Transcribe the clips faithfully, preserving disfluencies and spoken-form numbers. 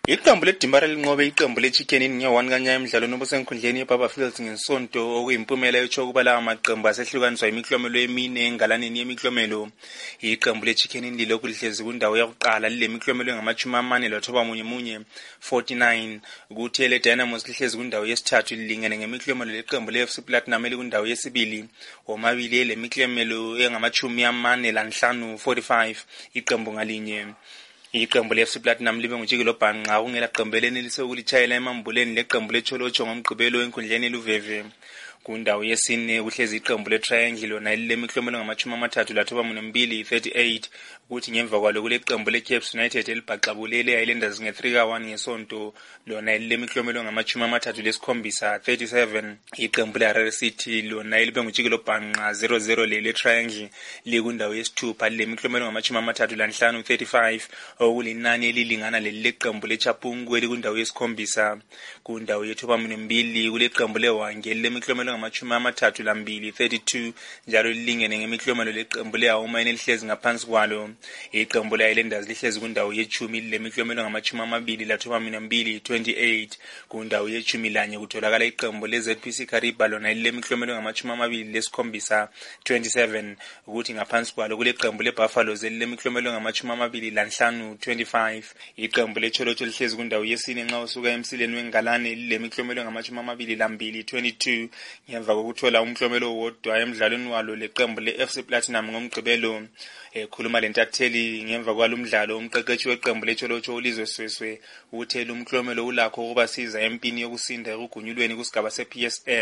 Iqembu leDimbara linqobe iqembu leChicken nge one kanyaya emidlalweni obusenkundleni yeBaba Fields ngesonto okuyimpumela yokuthi ukuba lawa maqembu asehlukaniswa imiklomelo emine engalaneni yemiklomelo. Iqembu leChicken lilokhu lihlezi kundawo yokuqala lilemiklomelo engamachumi amane lothoba munye munye forty-nine, kuthi ele Dynamos lihlezi kundawo yesithathu lilingene ngemiklomelo leqembu leF C Platinum elikundawo yesibili, omabili ele miklomelo engamachumi amane lanhlanu forty-five iqembu ngalinye. Iqembu leF C Platinum libe ngujikelo bhanqa kungela qembu elenelise ukulitshayela emambuleni leqembu leCholocho ngomgqibelo enkundleni eLuveve. Kundawo yesine kuhlezi iqembu leTriangle lona elilemiklomelo ngamachumi amathathu lathoba munye mbili thirty-eight, kuthi ngemva kwalo kuleqembu leCaps United elibhaqabulele eIslanders nge three ka one ngesonto lona elilemiklomelo ngamachumi amathathu lesikhombisa thirty-seven. Iqembu leHarare City lona elibe ngujikelo bhanqa zero zero lele Triangle likundawo yesithupha lilemiklomelo ngamachumi amathathu lanhlanu thirty-five, okulinani elilingana leli leqembu leChapungu elikundawo yesikhombisa. Kundawo yethoba munye mbili kuleqembu leWange elilemiklomelo ngamachumi amathathu lambili thirty-two, njalo lilingene ngemiklomelo leqembu leHauma elihlezi ngaphansi kwalo. Iqembu leIslanders lihlezi kundawo yechumi lilemiklomelo ngamachumi amabili lathoba munye mbili twenty-eight. Kundawo yechumi lanye kutholakala iqembu leZ P C Kariba lona lilemiklomelo ngamachumi amabili lesikhombisa twenty-seven, ukuthi ngaphansi kwalo kuleqembu leBuffaloes elilemiklomelo ngamachumi amabili lanhlanu twenty-five. Iqembu leCholocho lihlezi kundawo yesine nxa usuka emsileni wengalane lilemiklomelo ngamachumi amabili lambili twenty-two, ngemva kokuthola umklomelo owodwa emidlalweni walo leqembu leF C Platinum ngomgqibelo. Ekhuluma lentatheli ngemva kwalomdlalo umqeqeshi weqembu leCholocho uLizwe Seswe uthele umklomelo ulakho ukubasiza empini yokusinda ekugunyulweni kusigaba seP S L.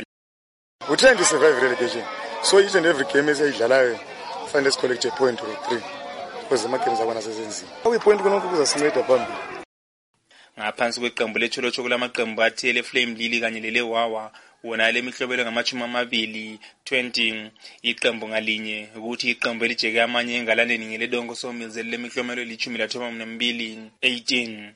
We trying to survive relegation, so each and every game esiyidlalayo find us collect a point or three because ama games abana sezenzini awu point konke kuzasimeda phambili. Ngaphansi kweqembu leCholocho kulamaqembu athi ele Flame Lily kanye lele Wawa wona lemiklomelo ngamachumi amabili twenty iqembu ngalinye, ukuthi iqembu elijeke amanye engalaneni ngeledongo Sawmills lemiklomelo elichumi lathoba munye mbili eighteen.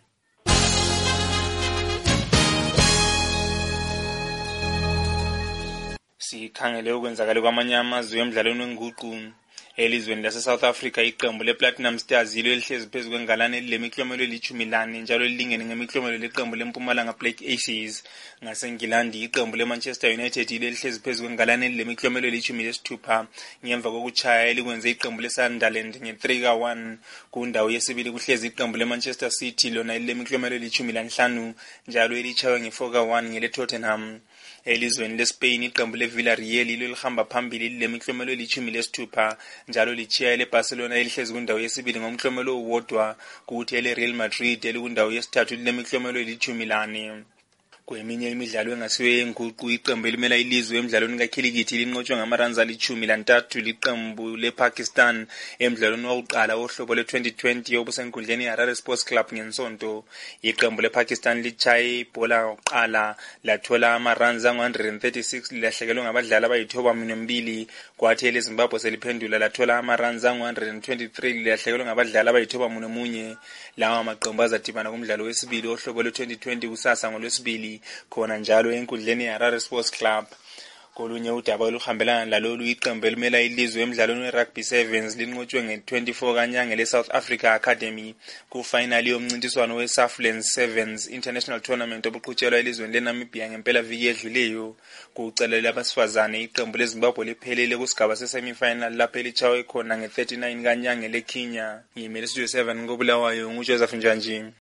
Sikhangele ukwenzakala kwamanye amazwe emidlalweni wenguqu. Elizweni lase-South Africa iqembu lePlatinum Stars yilo elihlezi phezu kwengalane lilemiklomelo elichumi lane njalo lilingene ngemiklomelo leqembu leMpumalanga Black Aces. NgaseNgilandi iqembu leManchester United yilo elihlezi phezu kwengalane lilemiklomelo elichumi lesithupha ngemva kokuchaya elikwenze iqembu leSunderland nge three ka one. Kundawo yesibili kuhlezi iqembu leManchester City lona elilemiklomelo elichumi lanhlanu njalo elichawe nge four ka one ngele Tottenham. Elizweni leSpain iqembu leVillarreal lilo lihamba phambili lilemiklomelo elichumi lesithupha njalo lichiya ele Barcelona elihlezi kundawo yesibili ngomklomelo owodwa, kuthi ele Real Madrid elikundawo yesithathu lilemiklomelo elichumi lane. Kweminye imidlalo engasiwe yenguqu iqembu elimela ilizwe emidlalweni kakhilikithi linqotshwe ngamaranza alichumi lantathu liqembu lePakistan emidlalweni wokuqala wohlobo le-twenty twenty obusenkundleni yeHarare Sports Club ngensonto. Iqembu lePakistan lichaye ibhola oqala lathola amaranza one hundred thirty-six lilahlekelwe ngabadlali abayithoba munye mbili, kwathi ele Zimbabwe seliphendula lathola amaranza one hundred twenty-three lilahlekelwe ngabadlali abayithoba munye munye. Lawa maqembu azadibana kumdlalo wesibili ohlobo le-twenty twenty kusasa ngolwesibili khona njalo enkundleni yeHarare Sports Club. Kolunye udaba oluhambelana lalolu iqembu elimela ilizwe emidlalweni weRugby Sevens linqotshwe nge twenty-four kanyanga leSouth Africa Academy kufinali yomncintiswano weSouthlands Sevens International Tournament obuqhutshelwa elizweni leNamibia ngempela viki edluleyo. Kucele labasifazane iqembu leZimbabwe liphelele kusigaba sesemifinal lapho elichawe khona nge thirty-nine kanyanga leKenya. Ngimele Studio seven ngobulawayo nguJoseph Njanji.